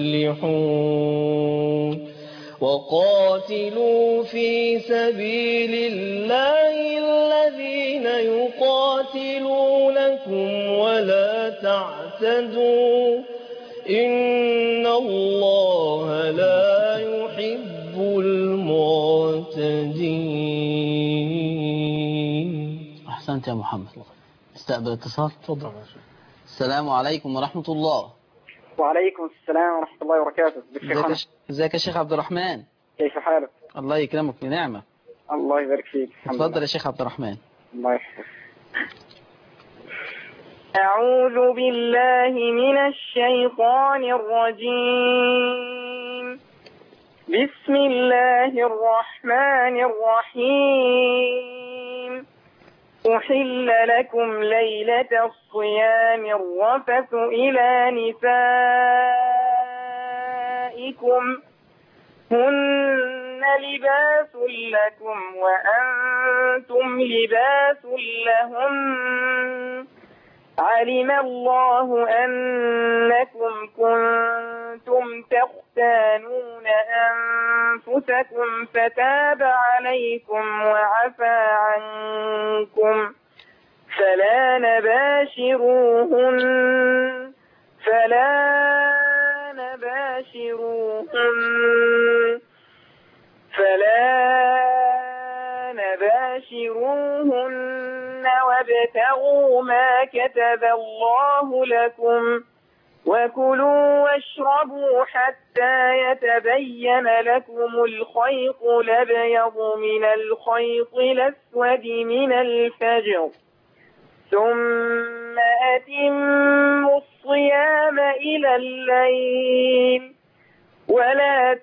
تفلحون. وقاتلوا في سبيل الله الذين يقاتلونكم ولا تعتدوا إن الله لا يحب المعتدين. أحسنت يا محمد. استقبل اتصال. تفضل. السلام عليكم ورحمة الله. وعليكم السلام ورحمة الله وبركاته. ازيك يا شيخ عبد الرحمن؟ كيف حالك؟ الله يكرمك بنعمة. الله يبارك فيك. اتفضل يا شيخ عبد الرحمن. الله يحفظك. أعوذ بالله من الشيطان الرجيم. بسم الله الرحمن الرحيم. أحل لكم ليلة الصيام الرفث إلى نسائكم هن لباس لكم وأنتم لباس لهم علم الله أنكم كنتم تختانون أنفسكم فتاب عليكم وعفى عنكم فلا نباشروهن وابتغوا ما كتب الله لكم وكلوا واشربوا حتى يتبين لكم الخيط الأبيض من الخيط الأسود من الفجر ثم أتموا الصيام إلى الليل ولا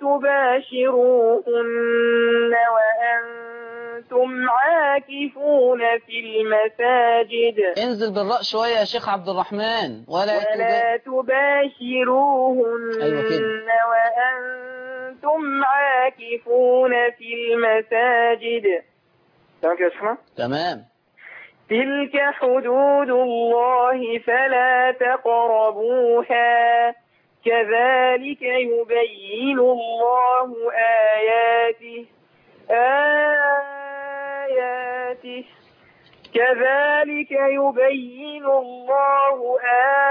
تباشروهن وأنتم عاكفون في المساجد. انزل بالرأس شوية يا شيخ عبد الرحمن. ولا تباشروهن وأنتم عاكفون في المساجد. تمام كده يا شيخنا؟ تمام. تلك حدود الله فلا تقربوها كذلك يبين الله آياته كذلك يبين الله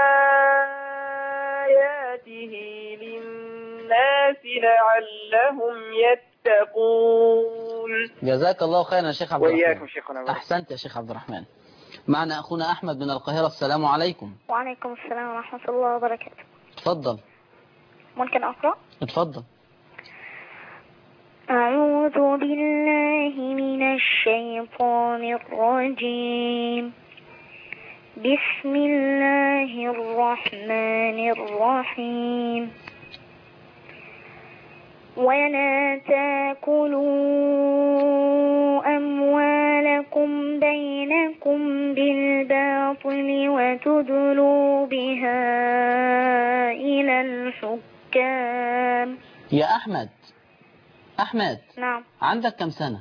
آياته للناس لعلهم يتقون. جزاك الله خيرا يا شيخ عبد الرحمن. وإياكم شيخنا. أحسنت يا شيخ عبد الرحمن. معنا أخونا أحمد من القاهرة. السلام عليكم. وعليكم السلام ورحمة الله وبركاته. اتفضل. ممكن أقرأ؟ اتفضل. أعوذ بالله من الشيطان الرجيم. بسم الله الرحمن الرحيم. ولا تاكلوا أموالكم بينكم بالباطل وتدلوا بها إلى الحكام. يا أحمد. نعم. عندك كم سنة؟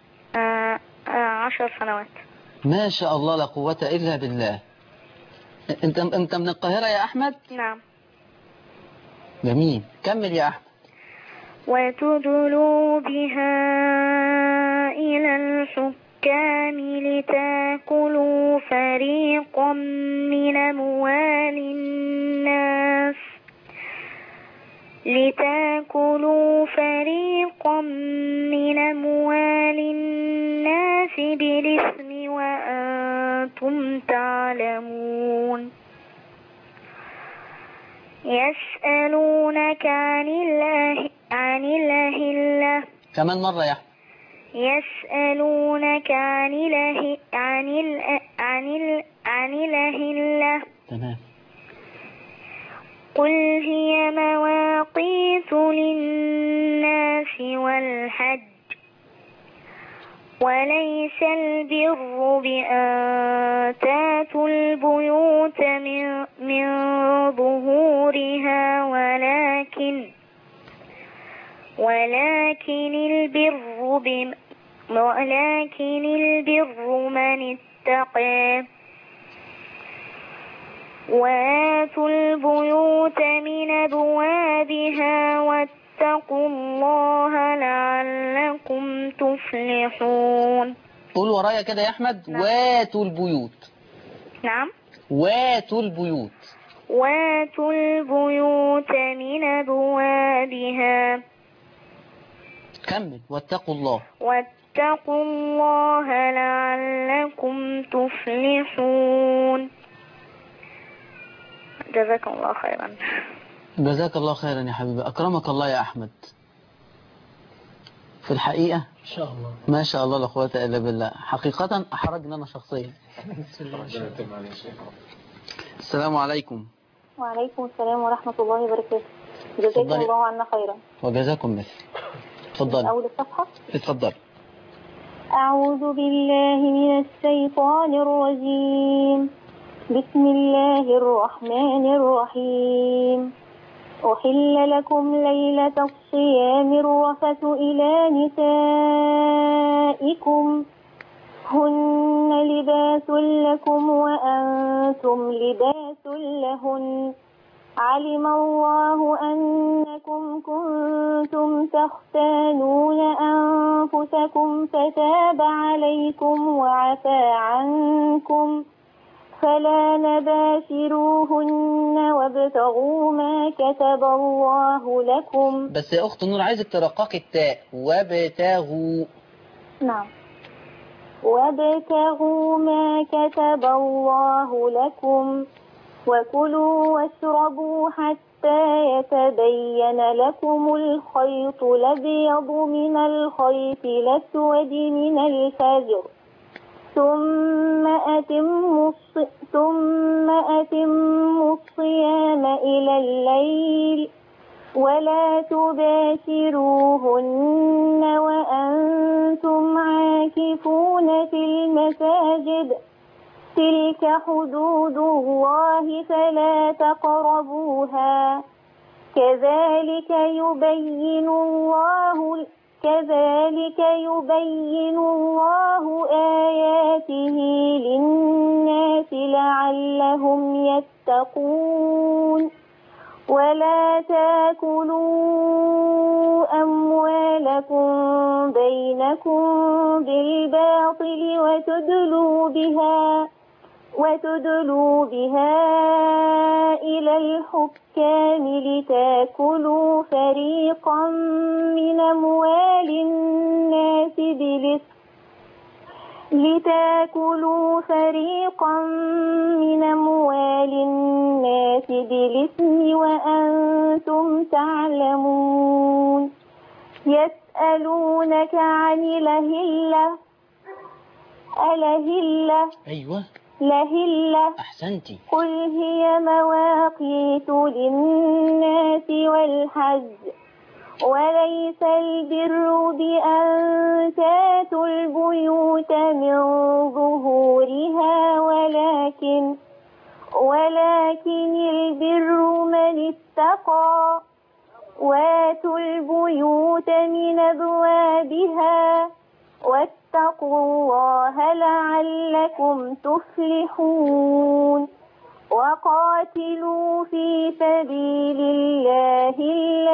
10 سنوات. ما شاء الله لا قوة إلا بالله. أنت من القاهرة يا أحمد؟ نعم. جميل. كمل يا أحمد. وتدلوا بها إلى لتأكلوا فريقا من أموال الناس بالإثم وأنتم تعلمون يسألونك عن الأهلة. كمان مرة يا أحمد. يسألونك عن الأهلة. تمام. قل هي مواقيت للناس والحج وليس البر بأن تأتوا البيوت من ظهورها ولكن البر من اتقى وآتوا البيوت من أبوابها واتقوا الله لعلكم تفلحون. قول ورايا كده يا أحمد. نعم. واتوا البيوت. نعم. واتوا البيوت. واتوا البيوت من أبوابها. كمل. واتقوا الله. واتقوا الله لعلكم تفلحون. جزاكم الله خيرا. جزاك الله خيرا يا حبيبي. أكرمك الله يا أحمد. في الحقيقة إن شاء الله ما شاء الله لا قوة إلا بالله. حقيقة أحرجنا أنا شخصيا. السلام عليكم. وعليكم السلام ورحمة الله وبركاته. جزاكم اتفضلي. الله عنا خيرا. وجزاكم مثل. اتفضلي. أول الصفحة. اتفضلي. أعوذ بالله من الشيطان الرجيم. بسم الله الرحمن الرحيم. أحل لكم ليلة الصيام الرفث إلى نسائكم هن لباس لكم وأنتم لباس لهن علم الله أنكم كنتم تختانون أنفسكم فتاب عليكم وعفى عنكم فلا نباشروهن وابتغوا ما كتب الله لكم. بس يا أخت نور عايزك ترققي التاء. وابتغوا. نعم. وابتغوا ما كتب الله لكم وكلوا واشربوا حتى يتبين لكم الخيط الأبيض من الخيط الأسود من الفجر ثم أتموا الصيام إلى الليل ولا تباشروهن وأنتم عاكفون في المساجد تلك حدود الله فلا تقربوها كذلك يبين الله آياته للناس لعلهم يتقون ولا تاكلوا أموالكم بينكم بالباطل وتدلوا بها إلى الحكام لتاكلوا فريقا من أموال الناس بالإثم وأنتم تعلمون يسألونك عن الأهلة. أيوة. لهلة. أحسنتي. قل هي مواقيت للناس والحج وليس البر بأن تأتوا البيوت من ظهورها ولكن البر من اتقى واتوا البيوت من أبوابها واتقوا الله لعلكم تفلحون وقاتلوا في سبيل الله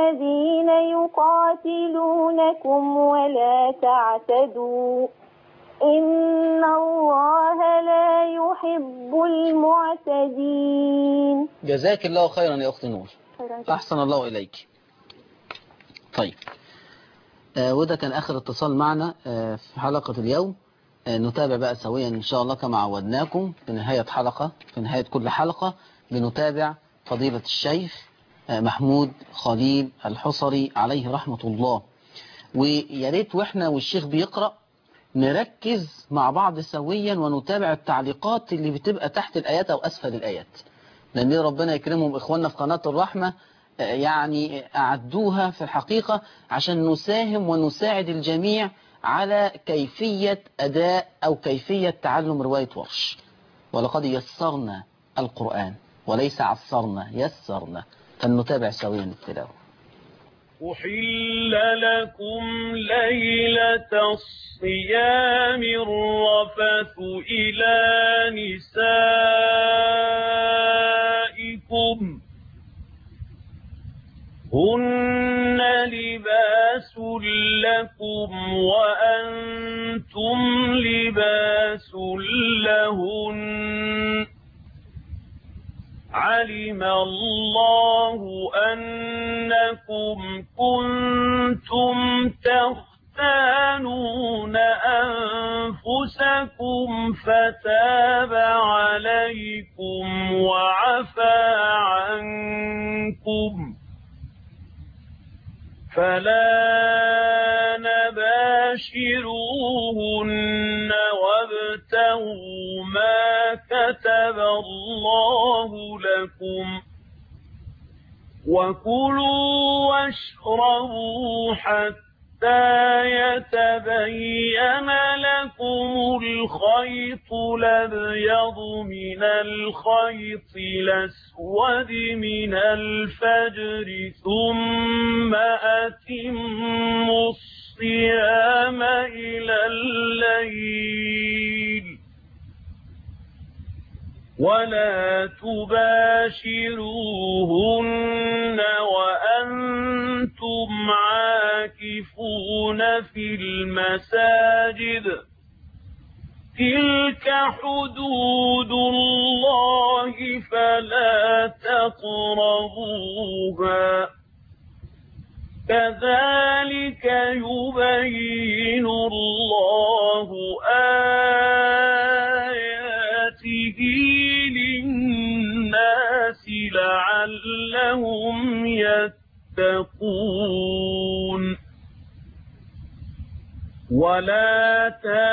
الذين يقاتلونكم ولا تعتدوا إن الله لا يحب المعتدين. جزاك الله خيرا يا أخت نور، خيرا. أحسن الله إليك. طيب وده كان آخر اتصال معنا في حلقة اليوم. نتابع بقى سويا إن شاء الله كما عودناكم في نهاية كل حلقة بنتابع فضيلة الشيخ محمود خليل الحصري عليه رحمة الله. ويا ريت واحنا والشيخ بيقرأ نركز مع بعض سويا ونتابع التعليقات اللي بتبقى تحت الآيات أو أسفل الآيات، لأن ربنا يكرمهم إخواننا في قناة الرحمة يعني أعدوها في الحقيقة عشان نساهم ونساعد الجميع على كيفية أداء أو كيفية تعلم رواية ورش. ولقد يسرنا القرآن وليس عسرنا، يسرنا، فلنتابع سويا التلاوة. أحل لكم ليلة الصيام الرفث إلى نسائكم هن لباس لكم وأنتم لباس لهن علم الله أنكم كنتم تختانون أنفسكم فتاب عليكم وعفى عنكم فلا نباشروهن وابتغوا ما كتب الله لكم وكلوا واشربوا حتى يتبين لكم الخيط الأبيض من الخيط الأسود من الفجر ثم أتموا الصيام إلى الليل ولا تباشروهن وأنتم عاكفون في المساجد تلك حدود الله فلا تقربوها كذلك يبين الله آياته للناس لعلهم يتقون ولا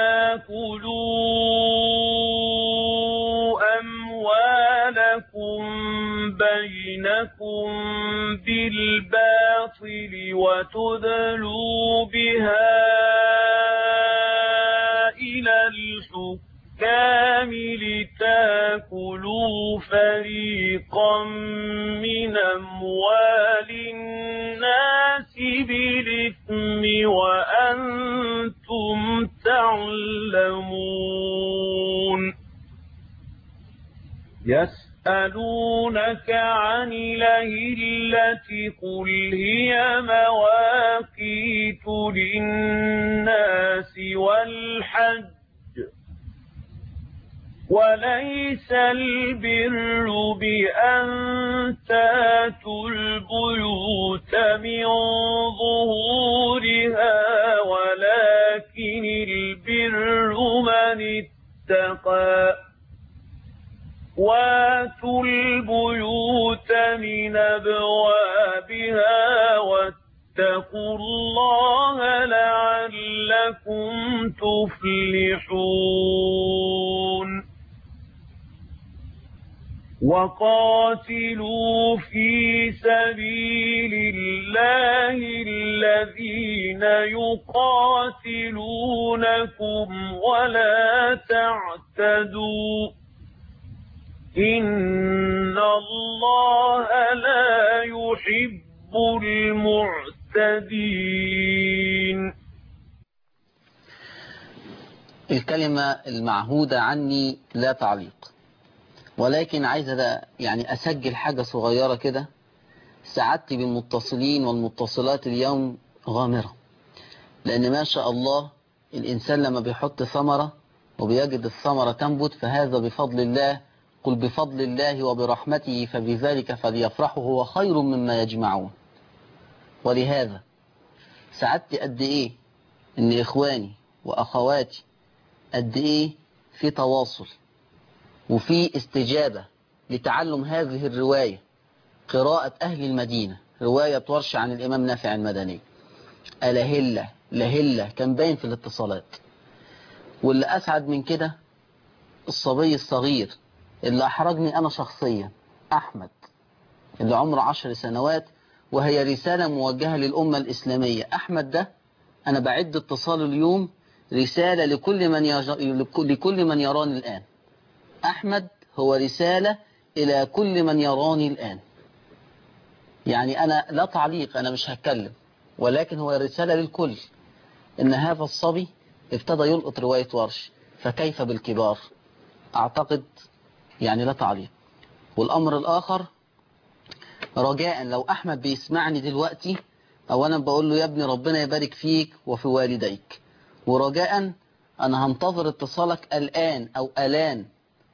تاكلوا أموالكم بينكم بالباطل وتدلوا بها إلى الحكام لتاكلوا فريقا من أموال الناس بالإثم وأنتم تعلمون يسألونك عن الأهلة قل هي مواقيت للناس والحج وليس البر بأن تاتوا البيوت من ظهورها ولكن البر من اتقى واتوا البيوت من أبوابها واتقوا الله لعلكم تفلحون وقاتلوا في سبيل الله الذين يقاتلونكم ولا تعتدوا إن الله لا يحب المعتدين. الكلمة المعهودة عني لا تعليق، ولكن عايز يعني أسجل حاجة صغيرة كده. سعادتي بالمتصلين والمتصلات اليوم غامرة، لأن ما شاء الله الإنسان لما بيحط ثمرة وبيجد الثمرة تنبت فهذا بفضل الله. قل بفضل الله وبرحمته فبذلك فليفرحوا هو خير مما يجمعون. ولهذا سعدت قد إيه إن إخواني وأخواتي قد إيه في تواصل وفي استجابة لتعلم هذه الرواية، قراءة أهل المدينة، رواية ورش عن الإمام نافع المدني. ألهلة لهلة كان باين في الاتصالات. واللي أسعد من كده الصبي الصغير اللي أحرجني أنا شخصيا، أحمد، اللي عمره 10 سنوات، وهي رسالة موجهة للأمة الإسلامية. أحمد ده أنا بعد اتصال اليوم رسالة لكل من يراني الآن. أحمد هو رسالة إلى كل من يراني الآن. يعني أنا لا تعليق، أنا مش هتكلم، ولكن هو رسالة للكل إن هذا الصبي ابتدى يلقط رواية ورش، فكيف بالكبار؟ أعتقد يعني لا تعليق. والأمر الآخر رجاء لو أحمد بيسمعني دلوقتي، أولا بقول له يا ابني ربنا يبارك فيك وفي والديك، ورجاء أنا هنتظر اتصالك الآن أو الآن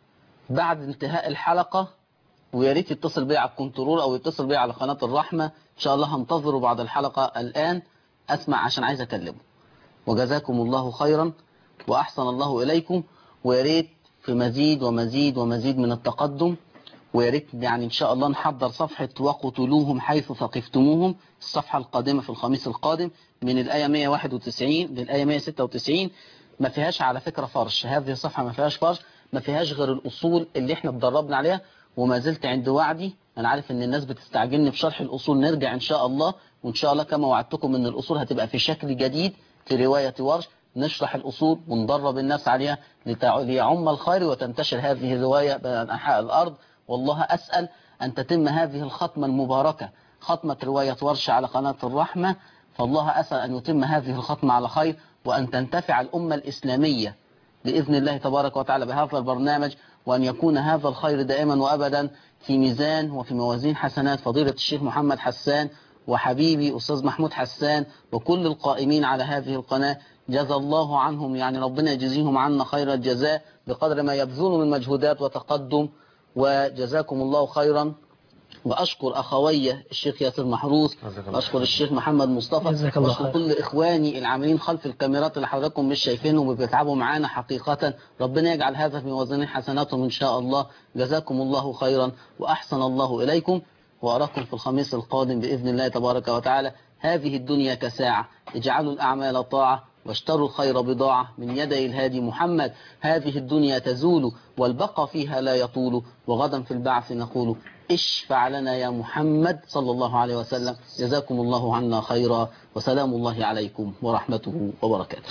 بعد انتهاء الحلقة، ويا ريت يتصل بي على الكنترول أو يتصل بي على قناة الرحمة. إن شاء الله هنتظره بعد الحلقة الآن أسمع عشان عايز أكلمه. وجزاكم الله خيرا وأحسن الله إليكم، ويا ريت في مزيد ومزيد ومزيد من التقدم. ويا ريت يعني إن شاء الله نحضر صفحة وقتلوهم حيث ثقفتموهم، الصفحة القادمة في الخميس القادم من الآية 191 للآية 196. ما فيهاش على فكرة فرش، هذه الصفحة ما فيهاش فرش، ما فيهاش غير الأصول اللي احنا اتدربنا عليها. وما زلت عند وعدي، أنا عارف إن الناس بتستعجلني في شرح الأصول، نرجع إن شاء الله، وإن شاء الله كما وعدتكم إن الأصول هتبقى في شكل جديد في رواية ورش، نشرح الأصول وندرب الناس عليها ليعم الخير وتنتشر هذه الرواية بين أنحاء الأرض. والله أسأل أن تتم هذه الختمة المباركة، ختمة رواية ورش على قناة الرحمة، فالله أسأل أن يتم هذه الختمة على خير، وأن تنتفع الأمة الإسلامية بإذن الله تبارك وتعالى بهذا البرنامج، وأن يكون هذا الخير دائما وأبدا في ميزان وفي موازين حسنات فضيلة الشيخ محمد حسان وحبيبي أستاذ محمود حسان وكل القائمين على هذه القناة. جزا الله عنهم، يعني ربنا يجزيهم عنا خير الجزاء بقدر ما يبذلون من مجهودات وتقدم، وجزاكم الله خيرا. وأشكر أخوي الشيخ ياسر محروس، وأشكر الشيخ محمد مصطفى، وأشكر كل إخواني العاملين خلف الكاميرات اللي حضراتكم مش شايفينهم وبيتعبوا معانا حقيقة. ربنا يجعل هذا في موازين حسناتهم إن شاء الله. جزاكم الله خيرا وأحسن الله إليكم، وأراكم في الخميس القادم بإذن الله تبارك وتعالى. هذه الدنيا كساعة، اجعلوا الأعمال طاعة واشتروا الخير بضاعة من يدي الهادي محمد. هذه الدنيا تزول والبقى فيها لا يطول، وغدا في البعث نقول اشفع لنا يا محمد صلى الله عليه وسلم. جزاكم الله عنا خيرا، وسلام الله عليكم ورحمته وبركاته.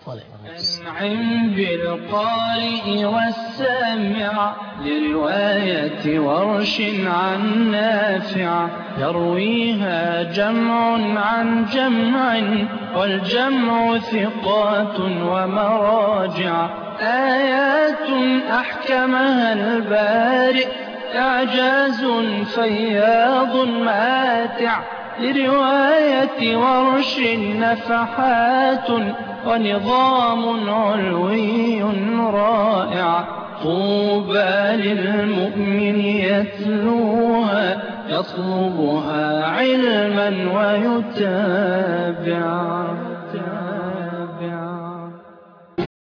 أنعم بالقارئ والسامع لرواية ورش عن نافع، يرويها جمع عن جمع والجمع ثقات ومراجع، آيات أحكمها البارئ، إعجاز فياض ماتع، لرواية ورش نفحات ونظام علوي رائع. طوبى للمؤمن يتلوها، يطلبها علما ويتابع.